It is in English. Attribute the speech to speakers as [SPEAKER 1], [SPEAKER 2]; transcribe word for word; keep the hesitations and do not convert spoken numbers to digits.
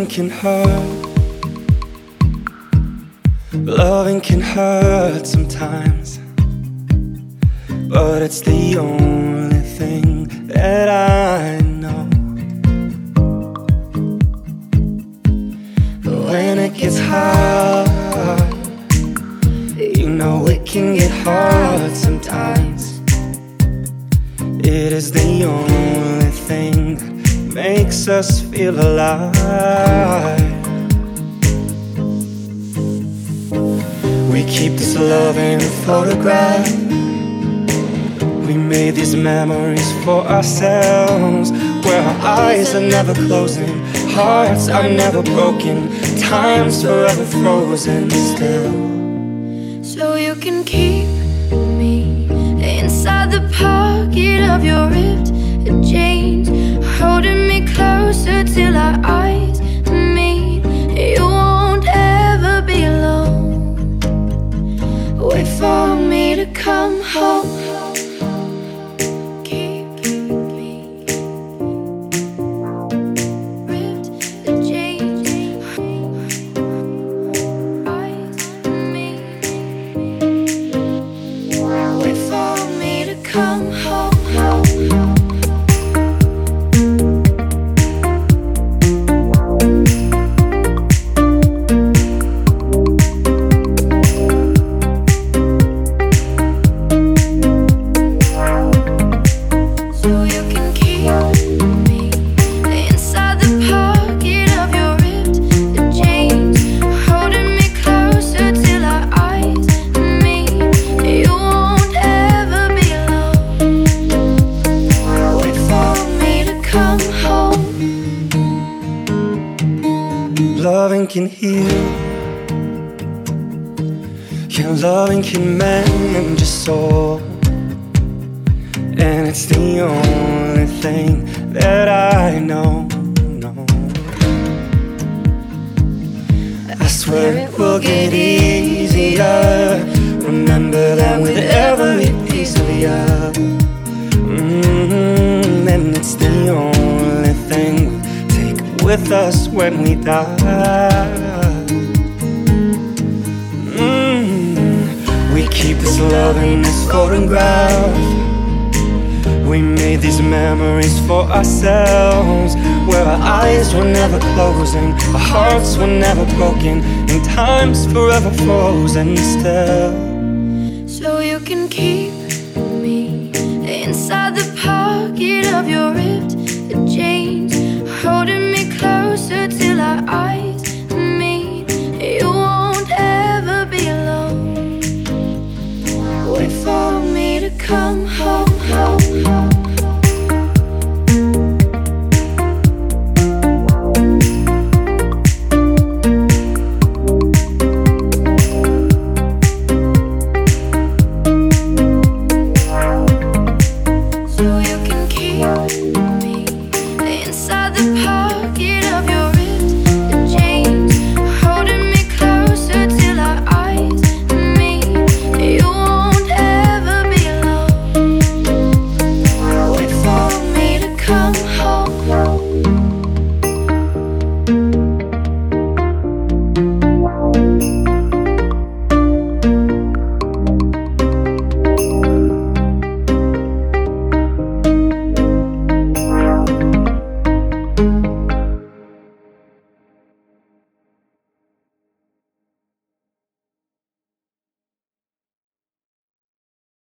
[SPEAKER 1] Loving can hurt. Loving can hurt sometimes, but it's the only thing that I know. But when it gets hard, you know it can get hard sometimes. It is the only thing that makes us feel alive. We keep this love in a photograph. We made these memories for ourselves, where our eyes are never closing, hearts are never broken, time's forever frozen still.
[SPEAKER 2] So you can keep me inside the pocket of your ripped jeans, holding me closer till our eyes meet. You won't ever be alone. Wait for me to come home. Keep, keep me ripped jeans, eyes meet. Wait for me to come home, home, home.
[SPEAKER 1] Loving can heal, yeah, loving can mend your soul, and it's the only thing that I know, know. I swear it will get easier. Remember that with every piece of you, mm-hmm, and it's the only thing with us when we die. mm, We keep this love in this photograph. We made these memories for ourselves, where our eyes were never closing, our hearts were never broken, and time's forever frozen still.
[SPEAKER 2] So you can keep me inside the pocket of your